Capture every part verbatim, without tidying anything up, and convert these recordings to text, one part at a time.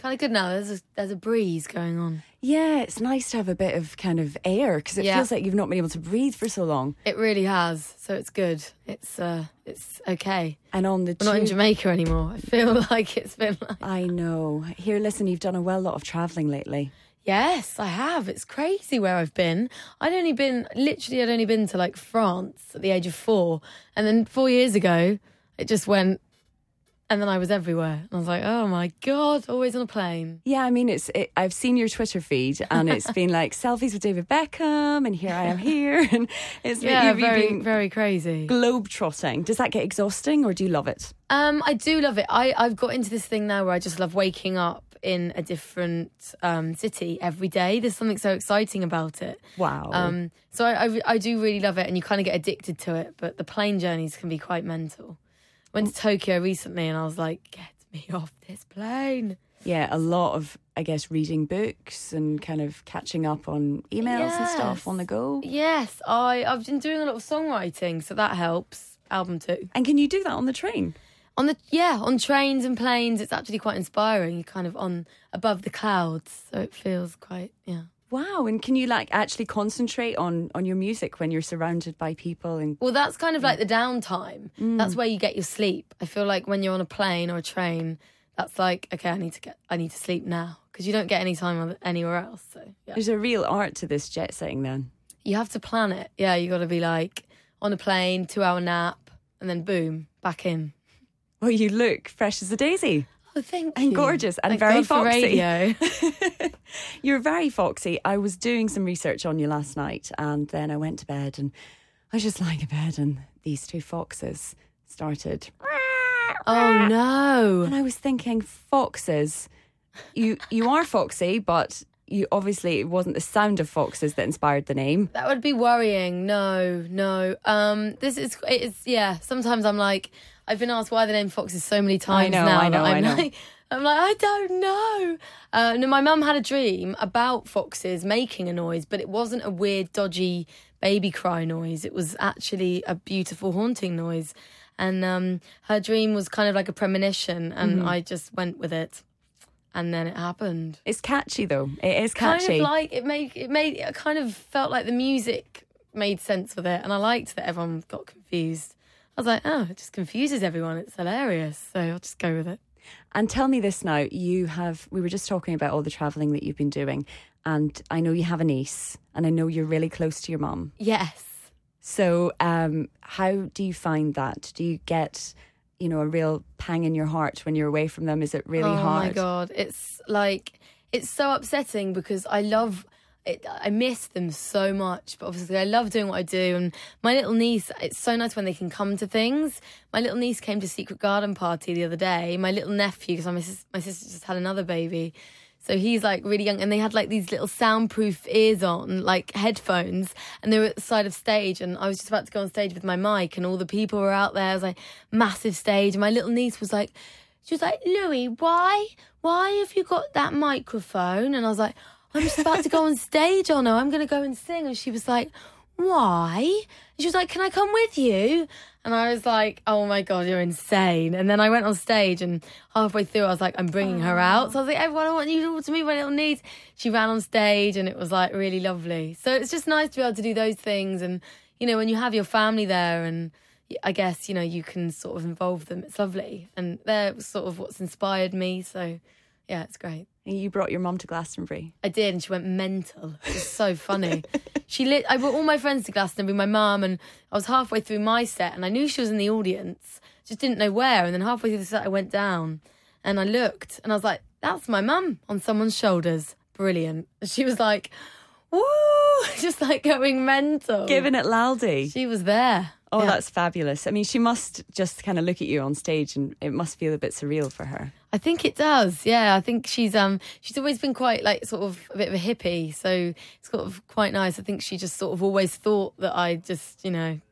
kind of good now. There's a, there's a breeze going on. Yeah, it's nice to have a bit of kind of air because it Yeah. feels like you've not been able to breathe for so long. It really has. So it's good. It's uh, it's okay. And on the We're not in tube- Jamaica anymore. I feel like it's been like... I know. Here, listen, you've done a well lot of travelling lately. Yes, I have. It's crazy where I've been. I'd only been, literally I'd only been to like France at the age of four. And then four years ago, it just went, and then I was everywhere. And I was like, oh my God, always on a plane. Yeah, I mean, it's. It, I've seen your Twitter feed, and it's been like selfies with David Beckham, and here I am here, and it's Yeah, you've very, been very crazy. globe trotting. Does that get exhausting, or do you love it? Um, I do love it. I, I've got into this thing now where I just love waking up in a different um, city every day. There's something so exciting about it. Wow. Um, so I, I, I do really love it, and you kind of get addicted to it, but the plane journeys can be quite mental. Went to Tokyo recently and I was like, get me off this plane. Yeah, a lot of, I guess, reading books and kind of catching up on emails and stuff Yes. on the go. Yes, I, I've been doing a lot of songwriting, so that helps. Album too. And can you do that on the train? On the yeah, on trains and planes, it's actually quite inspiring. You're kind of on above the clouds, so it feels quite, yeah. Wow. And can you like actually concentrate on, on your music when you're surrounded by people? And Well, that's kind of like the downtime. That's where you get your sleep. I feel like when you're on a plane or a train, that's like, okay, I need to get, I need to sleep now, because you don't get any time on- anywhere else. So yeah. there's a real art to this jet setting then. You have to plan it. Yeah, you got to be like on a plane, two hour nap, and then boom, back in. Well, you look fresh as a daisy. Oh, thank And you. gorgeous and Thank very God for foxy. radio. You're very foxy. I was doing some research on you last night, and then I went to bed, and I was just lying in bed, and these two foxes started. Oh no. And I was thinking, foxes, you you are foxy, but you obviously it wasn't the sound of foxes that inspired the name. That would be worrying. No, no. Um, this is it's yeah. Sometimes I'm like, I've been asked why the name Foxes so many times know, now. I know, that I'm I know. Like, I'm like, I don't know. Uh, no, my mum had a dream about foxes making a noise, but it wasn't a weird, dodgy baby cry noise. It was actually a beautiful, haunting noise. And um, her dream was kind of like a premonition, and Mm-hmm. I just went with it. And then it happened. It's catchy though. It is Kind catchy. of like it made it made it kind of felt like the music made sense with it, and I liked that everyone got confused. I was like, oh, it just confuses everyone. It's hilarious, so I'll just go with it. And tell me this now, you have, we were just talking about all the travelling that you've been doing, and I know you have a niece, and I know you're really close to your mum. Yes. So um, how do you find that? Do you get, you know, a real pang in your heart when you're away from them? Is it really oh hard? my God. It's like, it's so upsetting because I love it. I miss them so much, but obviously I love doing what I do. And my little niece, it's so nice when they can come to things. My little niece came to Secret Garden Party the other day. My little nephew, because my, sis- my sister just had another baby. So he's like really young, and they had like these little soundproof ears on, like headphones, and they were at the side of stage, and I was just about to go on stage with my mic, and all the people were out there. I was like, massive stage. And my little niece was like, she was like, Louis, why, why have you got that microphone? And I was like, I'm just about to go on stage, oh no, I'm going to go and sing. And she was like, why? And she was like, can I come with you? And I was like, oh my God, you're insane. And then I went on stage, and halfway through I was like, I'm bringing her out. So I was like, everyone, I want you to meet my little niece. She ran on stage, and it was like really lovely. So it's just nice to be able to do those things. And, you know, when you have your family there, and I guess, you know, you can sort of involve them. It's lovely. And they're sort of what's inspired me. So yeah, it's great. And you brought your mum to Glastonbury. I did, and she went mental. It was so funny. She lit. I brought all my friends to Glastonbury, my mum, and I was halfway through my set, and I knew she was in the audience, just didn't know where. And then halfway through the set, I went down, and I looked, and I was like, "That's my mum on someone's shoulders." Brilliant. And she was like, "Woo!" just like going mental, Giving it laldy. She was there. Oh, Yeah. that's fabulous. I mean, she must just kind of look at you on stage, and it must feel a bit surreal for her. I think it does. Yeah, I think she's um she's always been quite like sort of a bit of a hippie, so it's sort of quite nice. I think she just sort of always thought that I just, you know,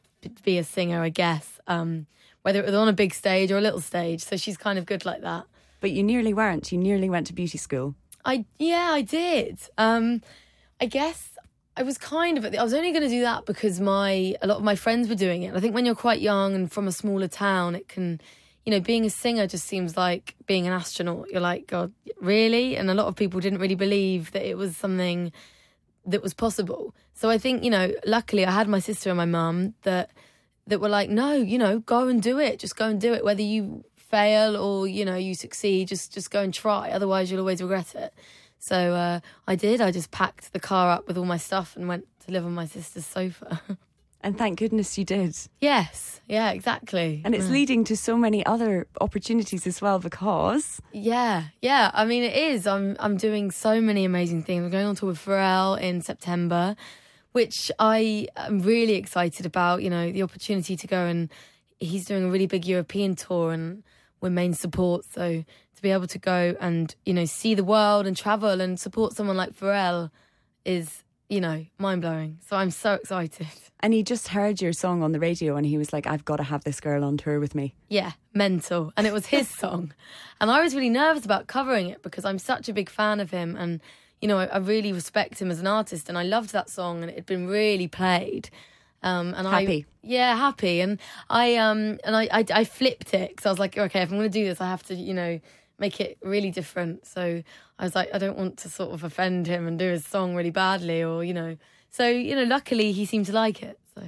be a singer, I guess. Um, whether it was on a big stage or a little stage. So she's kind of good like that. But you nearly weren't. You nearly went to beauty school. I yeah, I did. Um, I guess I was kind of. I was only going to do that because my a lot of my friends were doing it. And I think when you're quite young and from a smaller town, it can. you know, being a singer just seems like being an astronaut. You're like, God, really? And a lot of people didn't really believe that it was something that was possible. So I think, you know, luckily I had my sister and my mum that that were like, no, you know, go and do it. Just go and do it. Whether you fail or, you know, you succeed, just just go and try. Otherwise, you'll always regret it. So uh, I did. I just packed the car up with all my stuff and went to live on my sister's sofa. And thank goodness you did. Yes, yeah, exactly. And it's yeah. leading to so many other opportunities as well because... Yeah, yeah. I mean, it is. I'm I'm doing so many amazing things. I'm going on tour with Pharrell in September, which I am really excited about, you know, the opportunity to go and he's doing a really big European tour and we're main support. So to be able to go and, you know, see the world and travel and support someone like Pharrell is, you know, mind-blowing. So I'm so excited. And he just heard your song on the radio and he was like, I've got to have this girl on tour with me. Yeah, mental. And it was his song. And I was really nervous about covering it because I'm such a big fan of him and, you know, I, I really respect him as an artist and I loved that song and it had been really played. Um, and happy. I, yeah, happy. And I um and I, I, I flipped it because I was like, okay, if I'm going to do this, I have to, you know, make it really different. So I was like, I don't want to sort of offend him and do his song really badly or, you know. So, you know, luckily he seemed to like it. So.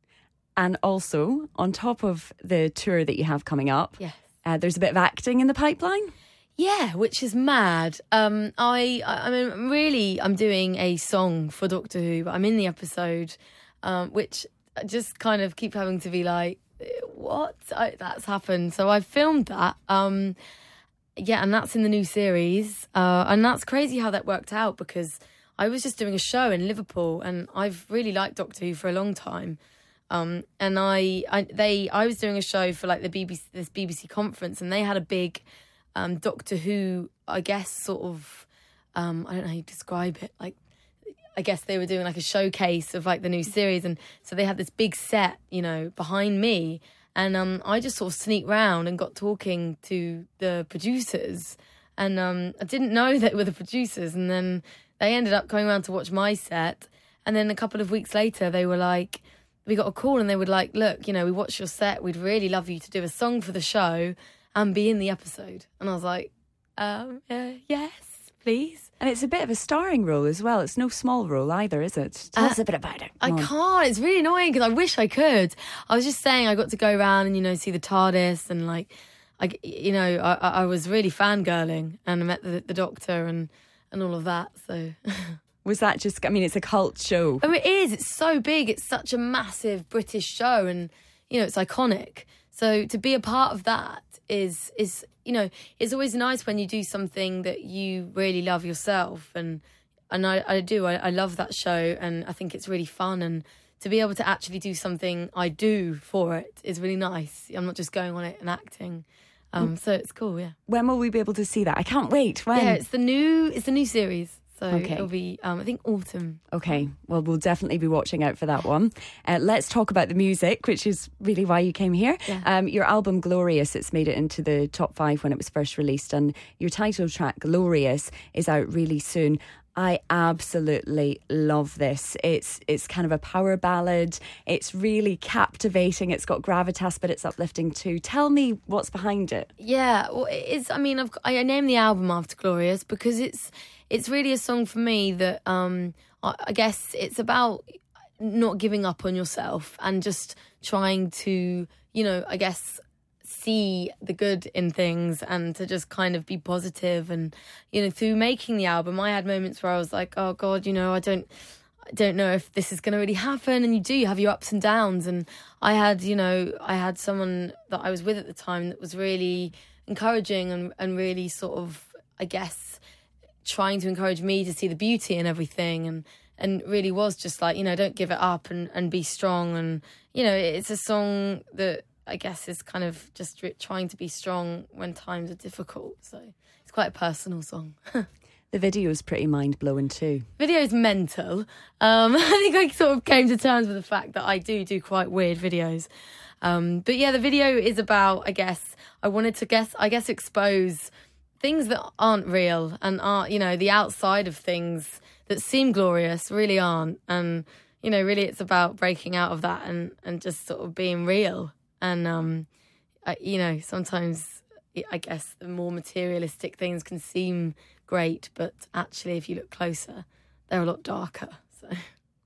And also, on top of the tour that you have coming up, yes. uh, there's a bit of acting in the pipeline. Yeah, which is mad. Um, I, I, I mean, really, I'm doing a song for Doctor Who, but I'm in the episode, um, which I just kind of keep having to be like, what? I, that's happened. So I filmed that. Um, yeah, and that's in the new series. Uh, and that's crazy how that worked out because I was just doing a show in Liverpool and I've really liked Doctor Who for a long time. Um, and I, I, they, I was doing a show for like the B B C, this B B C conference and they had a big um, Doctor Who, I guess, sort of, um, I don't know how you describe it. Like, I guess they were doing like a showcase of like the new series. And so they had this big set, you know, behind me. And um, I just sort of sneaked round and got talking to the producers. And um, I didn't know that were the producers. And then they ended up coming around to watch my set. And then a couple of weeks later, they were like, we got a call and they were like, look, you know, we watched your set. We'd really love you to do a song for the show and be in the episode. And I was like, um, uh, yes, please. And it's a bit of a starring role as well. It's no small role either, is it? Tell Uh, us a bit about it. I Come on. can't. It's really annoying because I wish I could. I was just saying I got to go around and, you know, see the TARDIS and, like, I, you know, I, I was really fangirling and I met the, the Doctor and, and all of that, so... Was that just, I mean, it's a cult show. Oh, it is. It's so big. It's such a massive British show and, you know, it's iconic. So to be a part of that is, is you know, it's always nice when you do something that you really love yourself. And and I, I do. I, I love that show and I think it's really fun. And to be able to actually do something I do for it is really nice. I'm not just going on it and acting. Um, so it's cool, yeah. When will we be able to see that? I can't wait. When? Yeah, it's the new, it's the new series. So Okay. it'll be, um, I think, autumn. Okay, well, we'll definitely be watching out for that one. Uh, let's talk about the music, which is really why you came here. Yeah. Um, your album, Glorious, it's made it into the top five when it was first released, and your title track, Glorious, is out really soon. I absolutely love this. It's it's kind of a power ballad. It's really captivating. It's got gravitas, but it's uplifting too. Tell me what's behind it. Yeah, well, it's. I mean, I've, I named the album after Glorious because it's it's really a song for me that um, I, I guess it's about not giving up on yourself and just trying to, you know, I guess see the good in things and to just kind of be positive. And, you know, through making the album, I had moments where I was like, oh God, you know, I don't. I don't know if this is going to really happen. And you do, you have your ups and downs. And I had, you know, I had someone that I was with at the time that was really encouraging and, and really sort of, I guess, trying to encourage me to see the beauty in everything. And, and really was just like, you know, don't give it up and, and be strong. And, you know, it's a song that I guess is kind of just re- trying to be strong when times are difficult. So it's quite a personal song. The video is pretty mind-blowing too. Video's mental. Um, I think I sort of came to terms with the fact that I do do quite weird videos. Um, but yeah, the video is about, I guess, I wanted to guess, I guess, expose things that aren't real and aren't, you know, the outside of things that seem glorious really aren't. And, you know, really it's about breaking out of that and, and just sort of being real. And um, uh, you know, sometimes I guess the more materialistic things can seem great, but actually, if you look closer, they're a lot darker. So.